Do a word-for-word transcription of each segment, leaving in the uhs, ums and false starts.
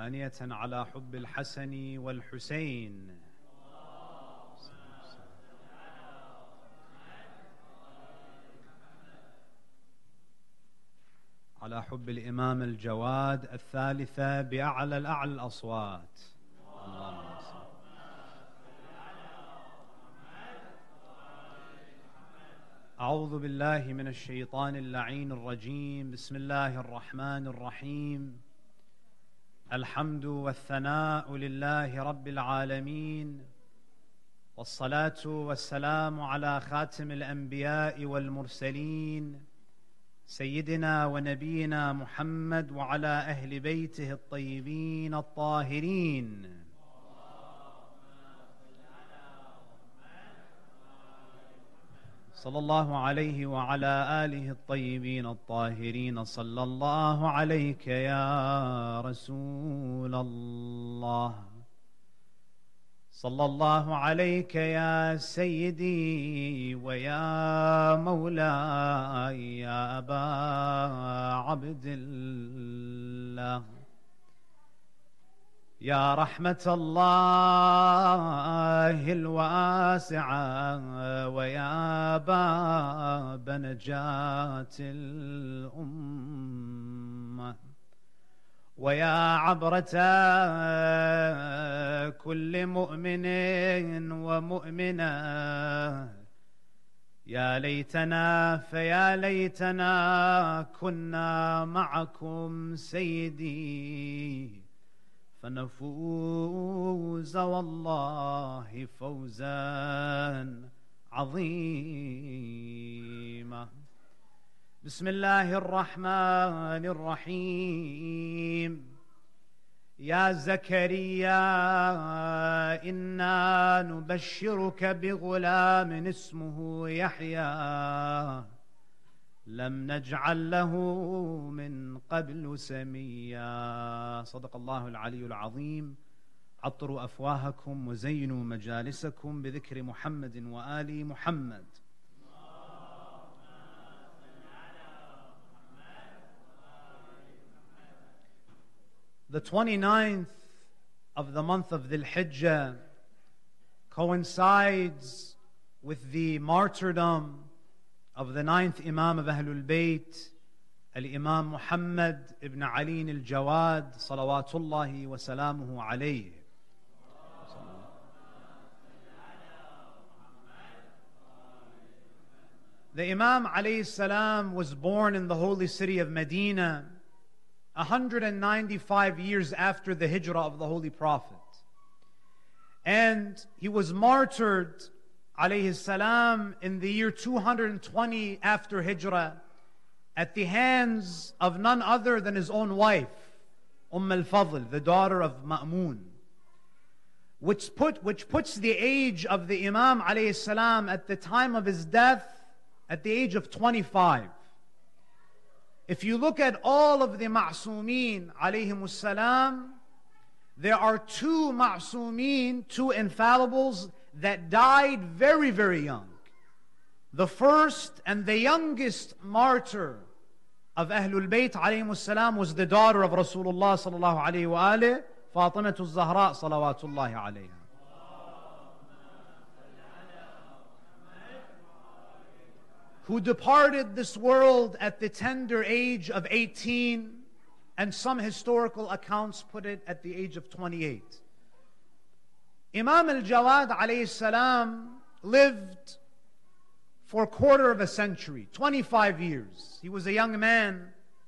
ثانية على حب الحسن والحسين. على حب الإمام الجواد الثالثة بأعلى الأعلى الأصوات. أعوذ بالله من الشيطان اللعين الرجيم. بسم الله الرحمن الرحيم. الحمد والثناء لله رب العالمين، والصلاة والسلام على خاتم الأنبياء والمرسلين سيدنا ونبينا محمد وعلى أهل بيته الطيبين الطاهرين. صلى الله عليه وعلى آله الطيبين الطاهرين. صلى الله عليك يا رسول الله، صلى الله عليك يا سيدي ويا مولاي يا أبا عبد الله، يا رحمة الله الواسعة ويا باب نجاة الأمة، ويا عبرة كل مؤمن ومؤمنة. يا ليتنا فيا ليتنا كنا معكم سيدي، فنفوز والله فوزا عظيما. بسم الله الرحمن الرحيم. يا زكريا إنا نبشرك بغلام اسمه يحيى، لم نجعل له من قبل سميا. صدق الله العلي العظيم. عطروا أفواهكم وزينوا مجالسكم بذكر محمد وآل محمد. The twenty-ninth of the month of Dhul Hijjah coincides with the martyrdom of the ninth Imam of Ahlul Bayt, Al-Imam Muhammad ibn Ali al-Jawad, salawatullahi wa salamuhu alayhi. The Imam alayhi salam was born in the holy city of Medina one hundred ninety-five years after the hijrah of the Holy Prophet. And he was martyred alayhi salam in the year two hundred twenty after hijrah at the hands of none other than his own wife, Umm al-Fadl, the daughter of Ma'mun, which, put, which puts the age of the Imam alayhi salam at the time of his death at the age of twenty-five. If you look at all of the ma'soomeen alayhimus salam, there are two ma'soomeen, two infallibles that died very, very young. The first and the youngest martyr of Ahlul Bayt alayhimus salam was the daughter of Rasulullah sallallahu alayhi wa alayhi, Fatimatu Zahra salawatullahi alayha. Who departed this world at the tender age of eighteen, and some historical accounts put it at the age of twenty-eight. Imam al-Jawad alayhi salam lived for a quarter of a century, twenty-five years. He was a young man,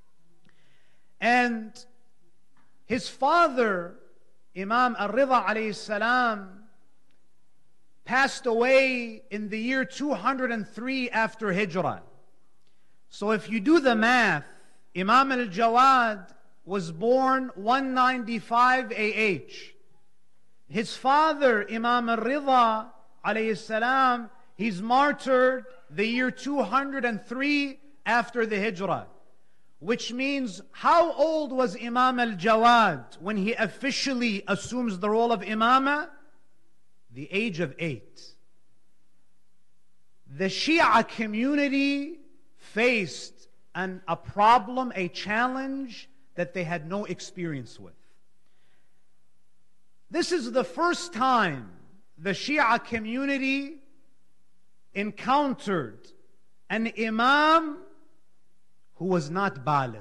and his father, Imam al-Ridha alayhi salam, passed away in the year two hundred three after Hijrah. So if you do the math, Imam al-Jawad was born one ninety-five A H. His father, Imam al-Ridha alayhi salam, he's martyred the year two hundred three after the Hijrah. Which means, how old was Imam al-Jawad when he officially assumes the role of Imamah? The age of eight. The Shia community faced an, a problem, a challenge that they had no experience with. This is the first time the Shia community encountered an imam who was not baligh.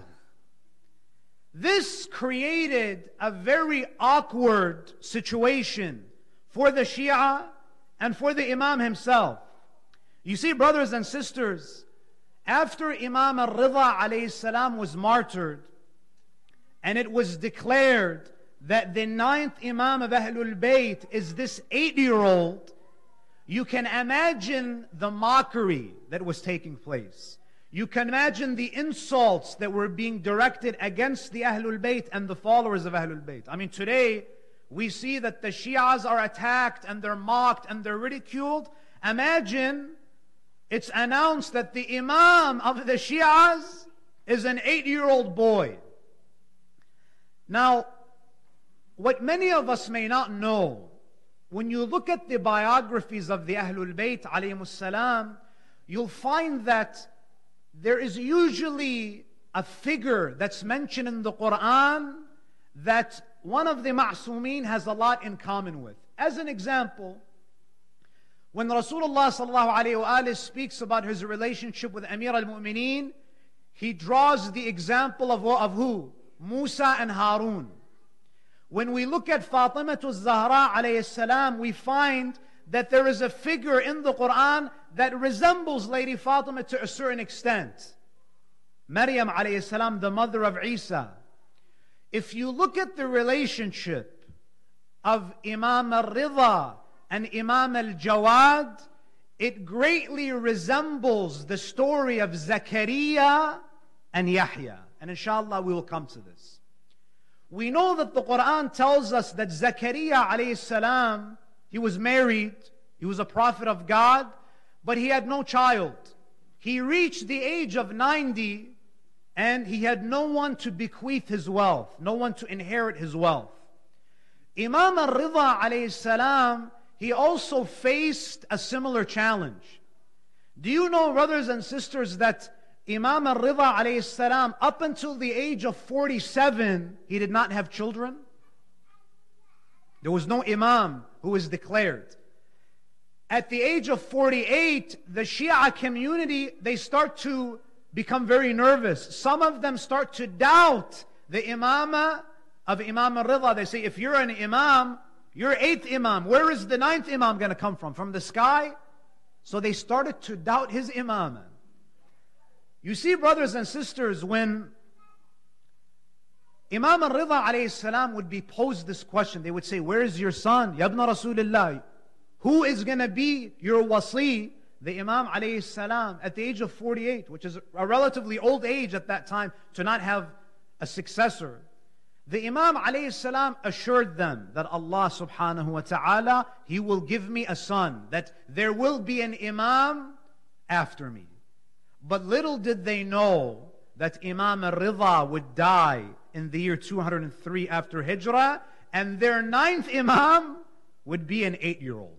This created a very awkward situation for the Shia and for the imam himself. You see, brothers and sisters, after Imam al-Ridha alayhi salam was martyred, and it was declared that the ninth Imam of Ahlul Bayt is this eight-year-old, you can imagine the mockery that was taking place. You can imagine the insults that were being directed against the Ahlul Bayt and the followers of Ahlul Bayt. I mean, today, we see that the Shias are attacked and they're mocked and they're ridiculed. Imagine it's announced that the Imam of the Shias is an eight-year-old boy. Now, what many of us may not know, when you look at the biographies of the Ahlul Bayt alayhimus salam, you'll find that there is usually a figure that's mentioned in the Quran that one of the Ma'sumin has a lot in common with. As an example, when Rasulullah sallallahu alayhi wa alayhi speaks about his relationship with Amir al-Mu'mineen, he draws the example of, of who? Musa and Harun. When we look at Fatima al-Zahra alayhi salam, we find that there is a figure in the Quran that resembles Lady Fatima to a certain extent. Maryam alayhi salam, the mother of Isa. If you look at the relationship of Imam al-Ridha and Imam al-Jawad, it greatly resembles the story of Zakaria and Yahya. And inshallah we will come to this. We know that the Quran tells us that Zakaria alayhi salam, he was married, he was a prophet of God, but he had no child. He reached the age of ninety and he had no one to bequeath his wealth, no one to inherit his wealth. Imam al-Ridha alayhi salam, he also faced a similar challenge. Do you know, brothers and sisters, that Imam al-Ridha alayhi salam, up until the age of forty-seven, he did not have children? There was no Imam who was declared. At the age of forty-eight, the Shia community, they start to become very nervous. Some of them start to doubt the imamah of Imam al-Ridha. They say, if you're an imam, you're eighth imam. Where is the ninth imam going to come from? From the sky? So they started to doubt his imamah. You see, brothers and sisters, when Imam al-Ridha alayhi salam would be posed this question, they would say, where is your son? Ya ibn Rasulullah. Who is going to be your wasi? The Imam alayhi salam, at the age of forty-eight, which is a relatively old age at that time, to not have a successor. The Imam alayhi salam assured them that Allah subhanahu wa ta'ala, He will give me a son, that there will be an Imam after me. But little did they know that Imam al-Ridha would die in the year two hundred three after Hijrah, and their ninth Imam would be an eight-year-old.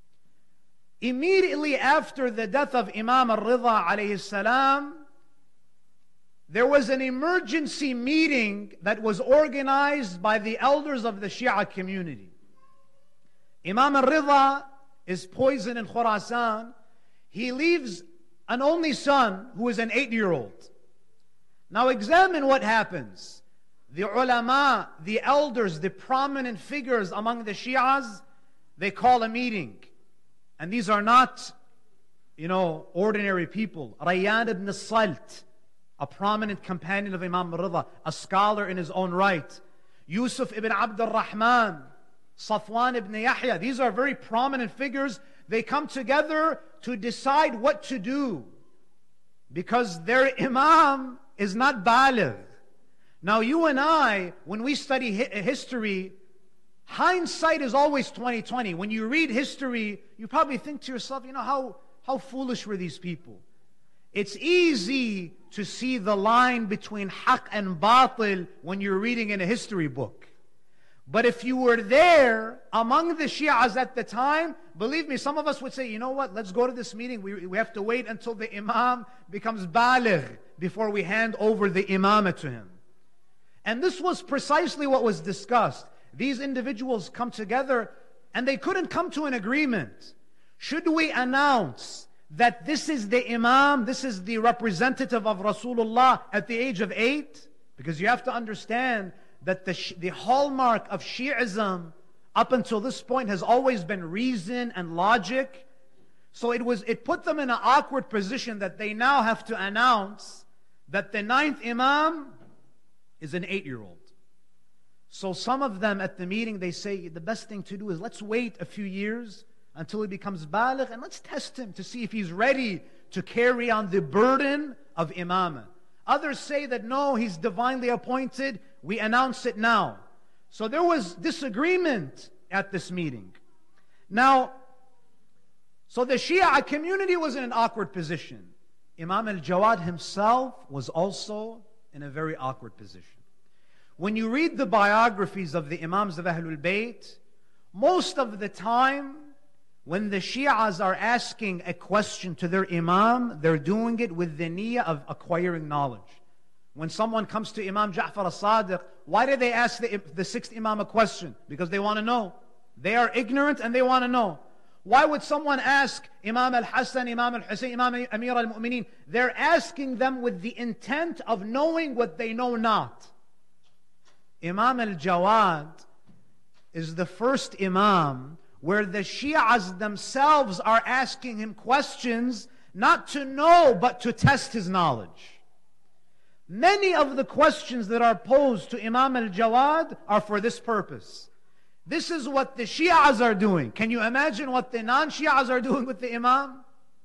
Immediately after the death of Imam al-Ridha alayhi salam, there was an emergency meeting that was organized by the elders of the Shia community. Imam al-Ridha is poisoned in Khurasan. He leaves an only son who is an eight-year-old. Now examine what happens. The ulama, the elders, the prominent figures among the Shias, they call a meeting. And these are not, you know, ordinary people. Rayyan ibn Salt, a prominent companion of Imam al-Ridha, a scholar in his own right. Yusuf ibn Abd al-Rahman, Safwan ibn Yahya. These are very prominent figures. They come together to decide what to do, because their imam is not baligh. Now you and I, when we study hi- history, hindsight is always twenty twenty. When you read history, you probably think to yourself, you know, how, how foolish were these people? It's easy to see the line between haqq and batil when you're reading in a history book. But if you were there among the Shias at the time, believe me, some of us would say, you know what, let's go to this meeting. We, we have to wait until the imam becomes baligh before we hand over the imamah to him. And this was precisely what was discussed. these individuals come together and they couldn't come to an agreement. Should we announce that this is the Imam, this is the representative of Rasulullah at the age of eight? Because you have to understand that the, the hallmark of Shi'ism up until this point has always been reason and logic. So it was it put them in an awkward position that they now have to announce that the ninth Imam is an eight-year-old. So some of them at the meeting, they say the best thing to do is let's wait a few years until he becomes baligh and let's test him to see if he's ready to carry on the burden of imamah. Others say that no, he's divinely appointed, we announce it now. So there was disagreement at this meeting. Now, so the Shia community was in an awkward position. Imam al-Jawad himself was also in a very awkward position. When you read the biographies of the Imams of Ahlul Bayt, most of the time, when the Shias are asking a question to their Imam, they're doing it with the niyyah of acquiring knowledge. When someone comes to Imam Ja'far al-Sadiq, why do they ask the, the sixth Imam a question? Because they want to know. They are ignorant and they want to know. Why would someone ask Imam al-Hassan, Imam al-Hussein, Imam Amir al-Mu'mineen? They're asking them with the intent of knowing what they know not. Imam al-Jawad is the first Imam where the Shi'as themselves are asking him questions not to know but to test his knowledge. Many of the questions that are posed to Imam al-Jawad are for this purpose. This is what the Shi'as are doing. Can you imagine what the non-Shi'as are doing with the Imam?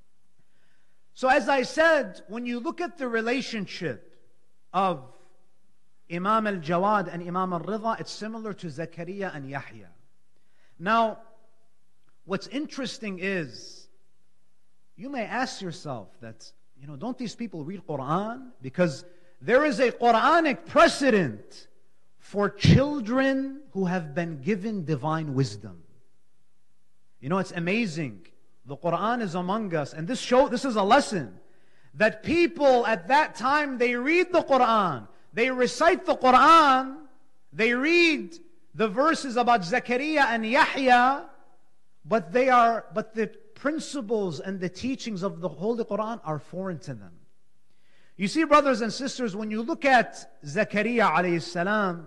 So as I said, when you look at the relationship of Imam al-Jawad and Imam al-Ridha, it's similar to Zakaria and Yahya. Now, what's interesting is, you may ask yourself that, you know, don't these people read Quran? Because there is a Quranic precedent for children who have been given divine wisdom. You know, it's amazing. The Quran is among us, and this show, this is a lesson that people at that time, they read the Quran, they recite the Quran, they read the verses about Zakaria and Yahya, but they are, but the principles and the teachings of the Holy Quran are foreign to them. You see, brothers and sisters, when you look at Zakaria alayhi salam,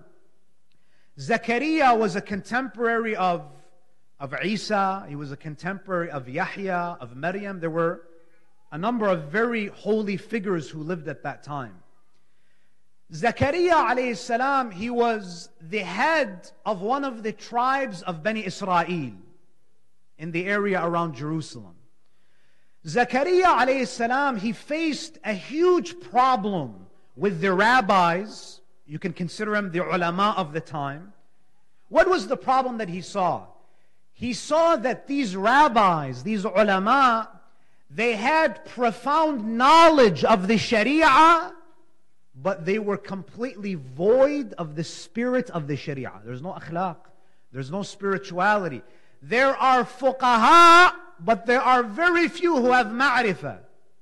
Zakaria was a contemporary of, of Isa, he was a contemporary of Yahya, of Maryam. There were a number of very holy figures who lived at that time. Zakaria alayhi salam, he was the head of one of the tribes of Bani Israel in the area around Jerusalem. Zakaria alayhi salam, he faced a huge problem with the rabbis. You can consider him the ulama of the time. What was the problem that he saw? He saw that these rabbis, these ulama, they had profound knowledge of the Sharia, but they were completely void of the spirit of the Sharia. There's no akhlaq. There's no spirituality. There are fuqaha, but there are very few who have ma'rifah.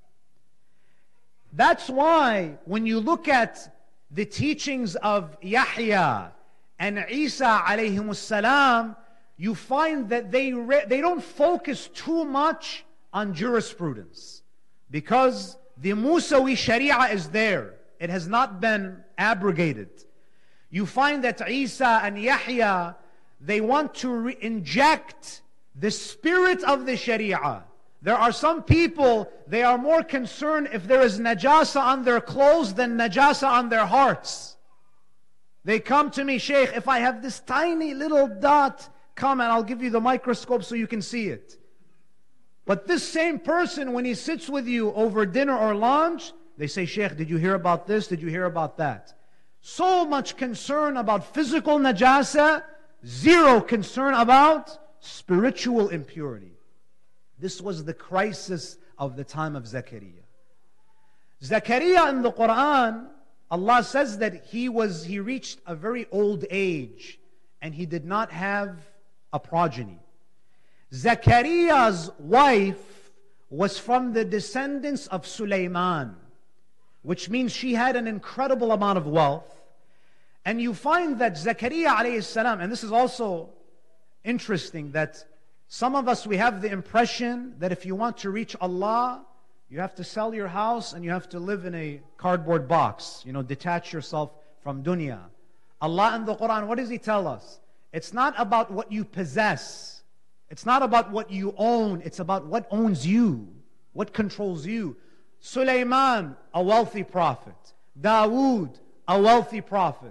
That's why when you look at the teachings of Yahya and Isa alayhim salam, you find that they, they don't focus too much on jurisprudence. Because the Musawi Sharia is there. It has not been abrogated. You find that Isa and Yahya, they want to re- inject the spirit of the Sharia. There are some people, they are more concerned if there is najasa on their clothes than najasa on their hearts. They come to me, Shaykh, if I have this tiny little dot, come and I'll give you the microscope so you can see it. But this same person, when he sits with you over dinner or lunch, they say, Shaykh, did you hear about this? Did you hear about that? So much concern about physical najasa, zero concern about spiritual impurity. This was the crisis of the time of Zakaria. Zakaria in the Quran, Allah says that he was he reached a very old age and he did not have a progeny. Zakaria's wife was from the descendants of Sulaiman, which means she had an incredible amount of wealth. And you find that Zakaria alayhi salam, and this is also interesting, that some of us, we have the impression that if you want to reach Allah, you have to sell your house and you have to live in a cardboard box, you know, detach yourself from dunya. Allah in the Quran, what does He tell us? It's not about what you possess. It's not about what you own. It's about what owns you, what controls you. Sulaiman, a wealthy prophet. Dawood, a wealthy prophet.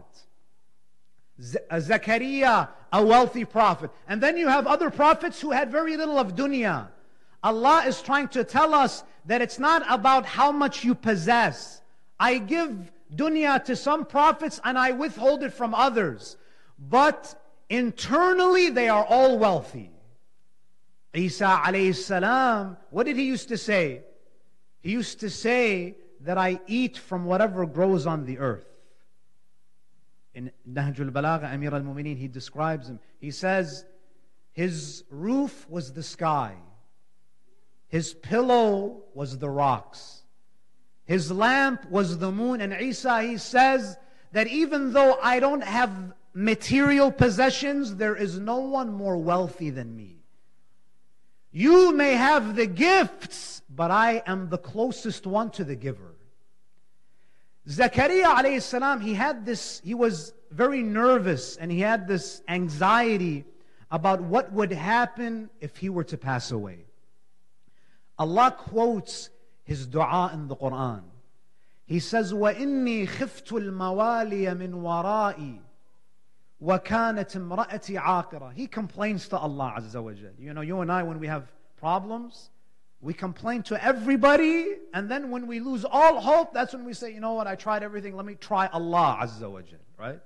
Z- Zakaria, a wealthy prophet. And then you have other prophets who had very little of dunya. Allah is trying to tell us that it's not about how much you possess. I give dunya to some prophets and I withhold it from others. But internally they are all wealthy. Isa alayhi salam, what did he used to say? He used to say that I eat from whatever grows on the earth. In Nahjul Balagha, Amir al-Mu'mineen, he describes him. He says, his roof was the sky. His pillow was the rocks. His lamp was the moon. And Isa, he says that even though I don't have material possessions, there is no one more wealthy than me. You may have the gifts, but I am the closest one to the giver. Zakaria alayhi salam, he had this, he was very nervous and he had this anxiety about what would happen if he were to pass away. Allah quotes his dua in the Quran. He says, وَإِنِّي خِفْتُ الْمَوَالِيَ مِنْ وَرَائِي وَكَانَتْ امْرَأَتِي عَاقِرَةً. He complains to Allah Azza wa Jal. You know, you and I, when we have problems, we complain to everybody, and then when we lose all hope, that's when we say, you know what, I tried everything, let me try Allah Azza wa Jal, right?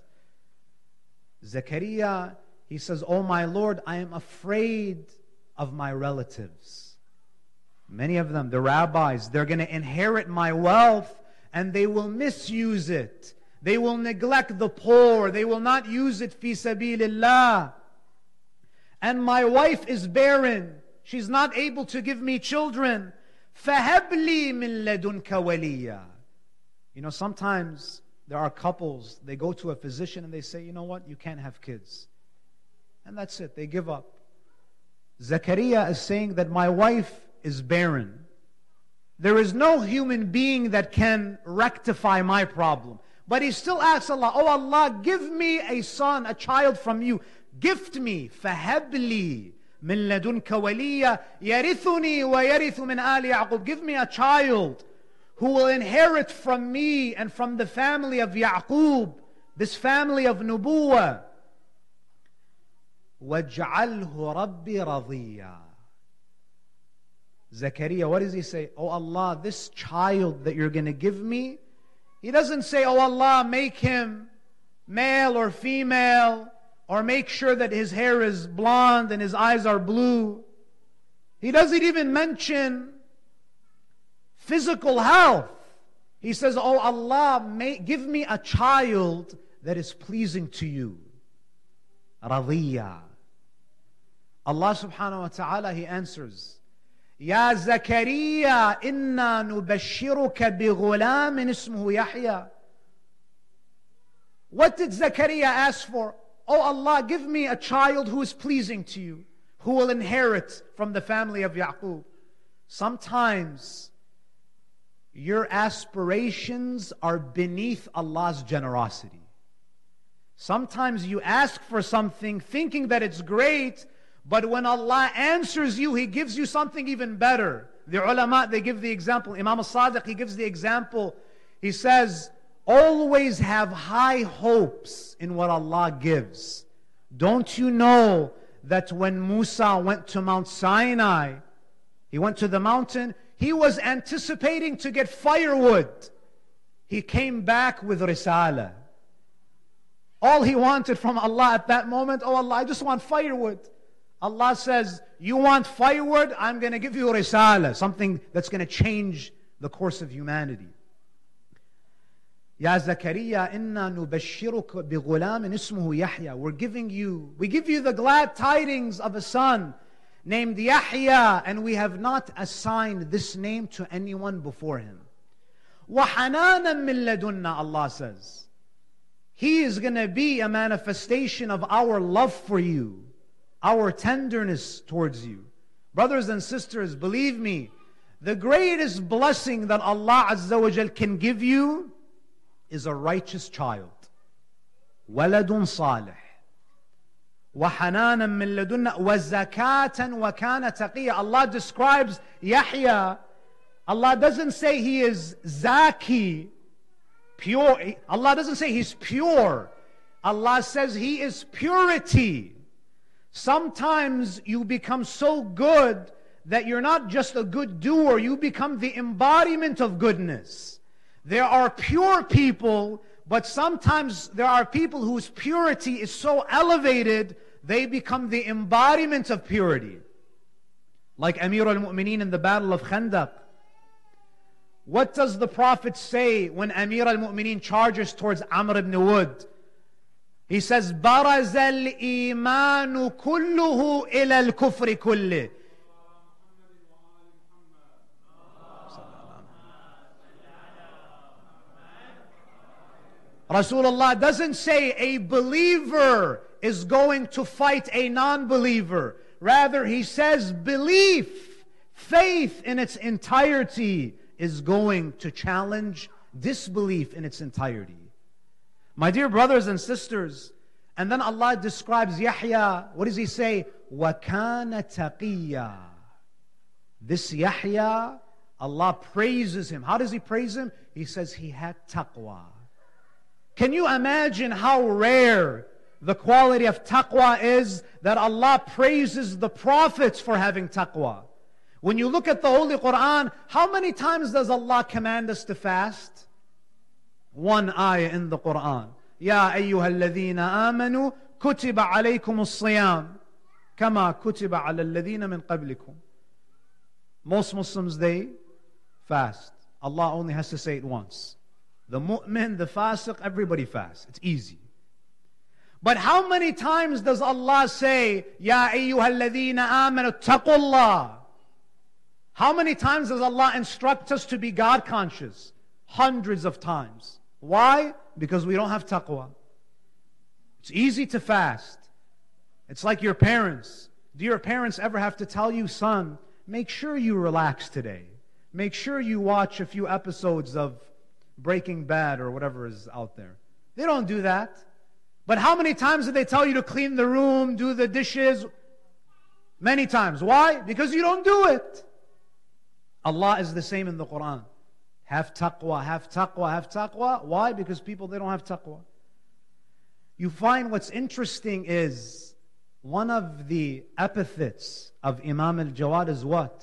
Zakaria, he says, oh my Lord, I am afraid of my relatives. Many of them, the rabbis, they're going to inherit my wealth, and they will misuse it. They will neglect the poor. They will not use it fi sabilillah. And my wife is barren. She's not able to give me children. فَهَبْ لِي مِن لَدُنْكَ وَلِيًّا. You know, sometimes there are couples, they go to a physician and they say, you know what, you can't have kids. And that's it, they give up. Zakaria is saying that my wife is barren. There is no human being that can rectify my problem. But he still asks Allah, oh Allah, give me a son, a child from you. Gift me, فَهَبْ لِي مِن لَدُنْكَ وَلِيًّا يَرِثُنِي وَيَرِثُ مِنْ آلِ يَعْقُوبَ. Give me a child who will inherit from me and from the family of Ya'qub, this family of Nubuwah. وَاجْعَلْهُ رَبِّ رَضِيًّا. Zakaria, what does he say? Oh Allah, this child that you're going to give me, he doesn't say, oh Allah, make him male or female, or make sure that his hair is blonde and his eyes are blue. He doesn't even mention physical health. He says, oh Allah, may, give me a child that is pleasing to you. Radiyya. Allah subhanahu wa ta'ala, He answers, Ya Zakaria, inna nubashiruka bi ghulamin ismuhu Yahya. What did Zakaria ask for? Oh Allah, give me a child who is pleasing to you, who will inherit from the family of Ya'qub. Sometimes your aspirations are beneath Allah's generosity. Sometimes you ask for something thinking that it's great, but when Allah answers you, He gives you something even better. The ulama, they give the example. Imam al-Sadiq, he gives the example. He says, always have high hopes in what Allah gives. Don't you know that when Musa went to Mount Sinai, he went to the mountain, he was anticipating to get firewood. He came back with risala. All he wanted from Allah at that moment, oh Allah, I just want firewood. Allah says, you want firewood? I'm going to give you risala, something that's going to change the course of humanity. Ya Zakaria, inna nubashiruka bi ghulamin ismuhu Yahya. We're giving you, we give you the glad tidings of a son named Yahya, and we have not assigned this name to anyone before him. وَحَنَانًا مِن لَدُنَّا, Allah says. He is going to be a manifestation of our love for you, our tenderness towards you. Brothers and sisters, believe me, the greatest blessing that Allah Azza wa Jal can give you is a righteous child. وَلَدٌ صَالِحٌ وَحَنَانًا مِّن لَدُنَّا وَزَكَاةً وَكَانَ تَقِيًّا. Allah describes Yahya. Allah doesn't say he is zaki, pure. Allah doesn't say he's pure. Allah says he is purity. Sometimes you become so good that you're not just a good doer, you become the embodiment of goodness. There are pure people, but sometimes there are people whose purity is so elevated, they become the embodiment of purity. Like Amir al-Mu'mineen in the Battle of Khandaq. What does the Prophet say when Amir al-Mu'mineen charges towards Amr ibn Wud? He says, بَرَزَ الْإِيمَانُ كُلُّهُ إِلَى الْكُفْرِ كُلِّهِ. Rasulullah doesn't say a believer is going to fight a non-believer. Rather, he says belief, faith in its entirety is going to challenge disbelief in its entirety. My dear brothers and sisters, and then Allah describes Yahya. What does He say? وَكَانَ تَقِيًّا. This Yahya, Allah praises him. How does He praise him? He says he had taqwa. Can you imagine how rare the quality of taqwa is, that Allah praises the prophets for having taqwa? When you look at the Holy Quran, how many times does Allah command us to fast? One ayah in the Quran. Ya ayyuha alladhina amanu kutiba alaykum as-siyam kama kutiba ala alladhina min qablikum. Most Muslims, they fast. Allah only has to say it once. The mu'min, the fasiq, everybody fasts. It's easy. But how many times does Allah say, Ya ayyuha alladhina amanu taqullah? How many times does Allah instruct us to be God conscious? Hundreds of times. Why? Because we don't have taqwa. It's easy to fast. It's like your parents. Do your parents ever have to tell you, son, make sure you relax today. Make sure you watch a few episodes of Breaking Bad or whatever is out there. They don't do that. But how many times do they tell you to clean the room, do the dishes? Many times. Why? Because you don't do it. Allah is the same in the Quran. Have taqwa, have taqwa, have taqwa. Why? Because people, they don't have taqwa. You find what's interesting is one of the epithets of Imam al-Jawad is what?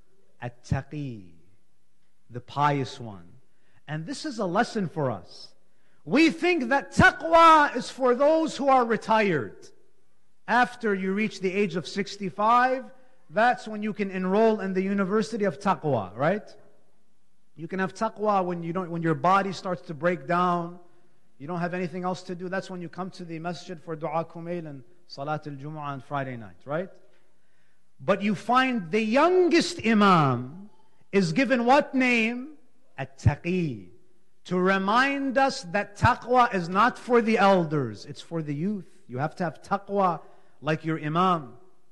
At-taqi, the pious one. And this is a lesson for us. We think that taqwa is for those who are retired. After you reach the age of sixty-five, that's when you can enroll in the University of Taqwa, right? You can have taqwa when you don't, when your body starts to break down, you don't have anything else to do. That's when you come to the masjid for Dua Kumail and Salat al-Jumu'ah on Friday night, right? But you find the youngest imam is given what name? At-taqi. To remind us that taqwa is not for the elders, it's for the youth. You have to have taqwa like your imam.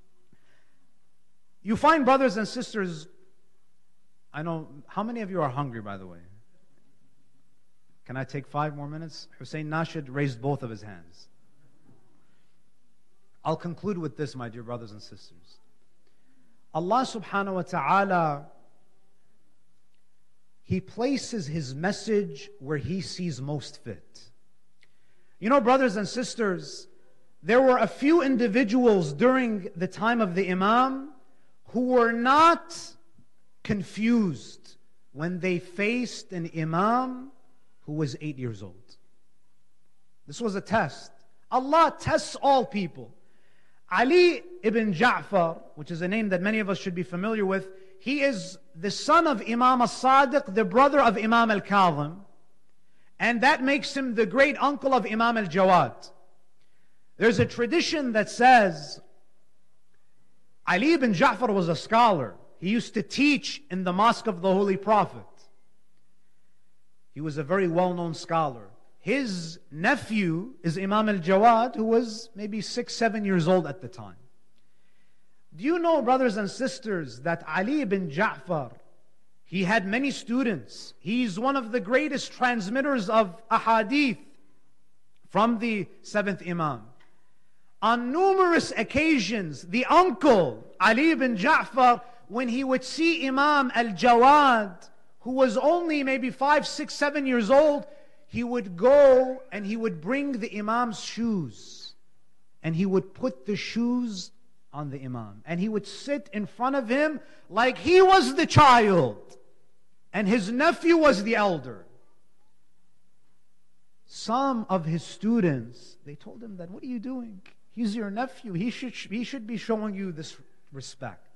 You find, brothers and sisters, I know, how many of you are hungry, by the way? Can I take five more minutes? Hussein Nashid raised both of his hands. I'll conclude with this, my dear brothers and sisters. Allah subhanahu wa ta'ala, He places His message where He sees most fit. You know, brothers and sisters, there were a few individuals during the time of the Imam who were not confused when they faced an Imam who was eight years old. This was a test. Allah tests all people. Ali ibn Ja'far, which is a name that many of us should be familiar with, he is the son of Imam al-Sadiq, the brother of Imam al-Kadhim, and that makes him the great uncle of Imam al-Jawad. There's a tradition that says Ali ibn Ja'far was a scholar. He used to teach in the mosque of the Holy Prophet. He was a very well-known scholar. his nephew is Imam al-Jawad, who was maybe six, seven years old at the time. Do you know, brothers and sisters, that Ali ibn Ja'far, he had many students. He's one of the greatest transmitters of ahadith from the seventh Imam. On numerous occasions, the uncle, Ali ibn Ja'far, when he would see Imam al-Jawad, who was only maybe five, six, seven years old, he would go and he would bring the Imam's shoes. And he would put the shoes on the Imam. And he would sit in front of him like he was the child. And his nephew was the elder. Some of his students, they told him that, what are you doing? He's your nephew. He should, he should be showing you this respect.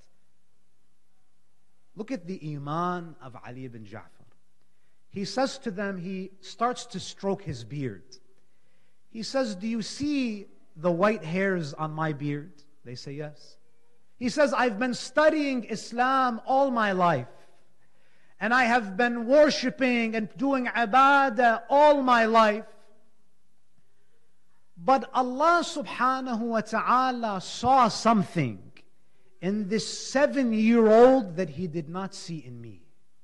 Look at the iman of Ali ibn Ja'far. He says to them, he starts to stroke his beard. He says, do you see the white hairs on my beard? They say, yes. He says, I've been studying Islam all my life. And I have been worshipping and doing ibadah all my life. But Allah subhanahu wa ta'ala saw something in this seven-year-old that He did not see in me.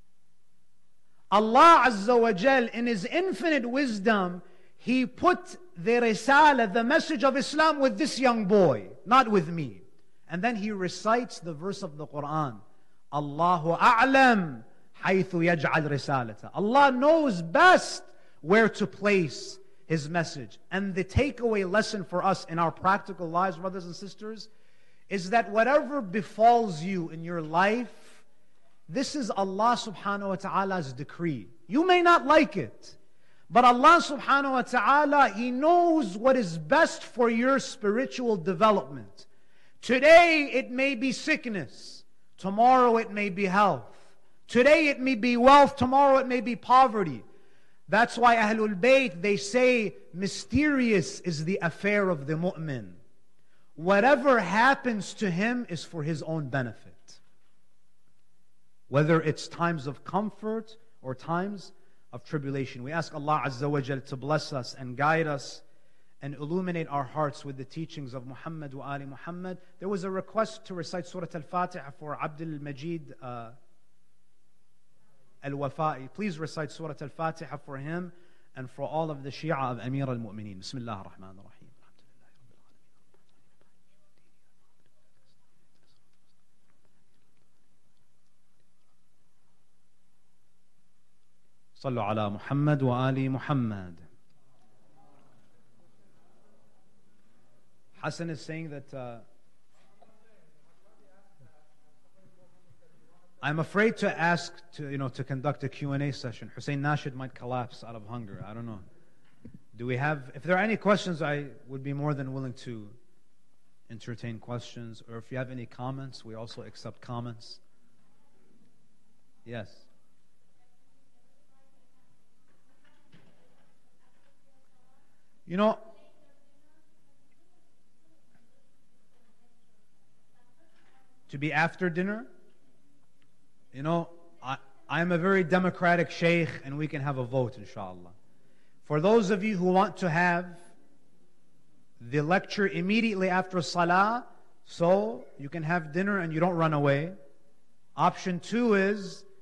Allah Azza wa Jal, in His infinite wisdom, He put the risala, the message of Islam, with this young boy, not with me. And then He recites the verse of the Quran, Allahu a'lam haythu yaj'al risalata. Allah knows best where to place His message. And the takeaway lesson for us in our practical lives, brothers and sisters, is that whatever befalls you in your life, this is Allah subhanahu wa ta'ala's decree. You may not like it, but Allah subhanahu wa ta'ala, He knows what is best for your spiritual development. Today it may be sickness, tomorrow it may be health. Today it may be wealth, tomorrow it may be poverty. That's why Ahlul Bayt, they say, mysterious is the affair of the mu'min. Whatever happens to him is for his own benefit. Whether it's times of comfort or times of tribulation. We ask Allah Azza wa Jal to bless us and guide us and illuminate our hearts with the teachings of Muhammad wa Ali Muhammad. There was a request to recite Surah Al-Fatiha for Abdul Majid uh, Al-Wafa'i. Please recite Surah Al-Fatiha for him and for all of the Shia of Amir al-Mu'mineen. Bismillah ar-Rahman ar-Rahim. صلوا على محمد وآل محمد. Hassan is saying that uh, I'm afraid to ask to you know to conduct a Q and A session. Hussein Nashid might collapse out of hunger. I don't know. Do we have? If there are any questions, I would be more than willing to entertain questions. Or if you have any comments, we also accept comments. Yes. You know, to be after dinner, you know, I, I'm a very democratic sheikh and we can have a vote, inshallah. For those of you who want to have the lecture immediately after salah, so you can have dinner and you don't run away. Option two is